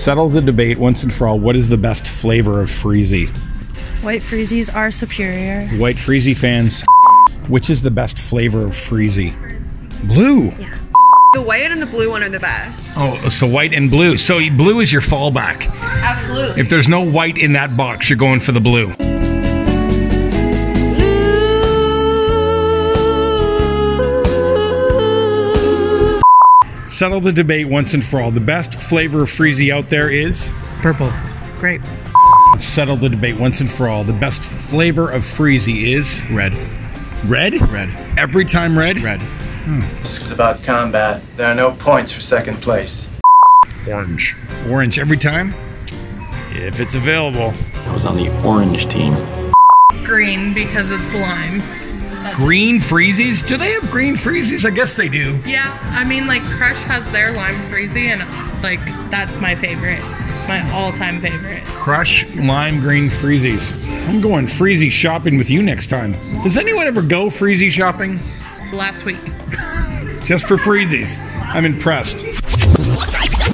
Settle the debate once and for all. What is the best flavor of Freezy? White Freezies are superior. White Freezy fans, which is the best flavor of Freezy? Blue. Yeah. The white and the blue one are the best. Oh, so white and blue. So blue is your fallback. Absolutely. If there's no white in that box, you're going for the blue. Settle the debate once and for all. The best flavor of Freezy out there is? Purple. Grape. Settle the debate once and for all. The best flavor of Freezy is? Red. Red? Red. Every time red? Red. It's about combat. There are no points for second place. Orange. Orange every time? If it's available. I was on the orange team. Green because it's lime. Green Freezies? Do they have green Freezies? I guess they do. Yeah, I mean, like, Crush has their lime Freezy, and, like, that's my favorite. My all-time favorite. Crush lime green Freezies. I'm going Freezy shopping with you next time. Does anyone ever go Freezy shopping? Last week. Just for Freezies. I'm impressed.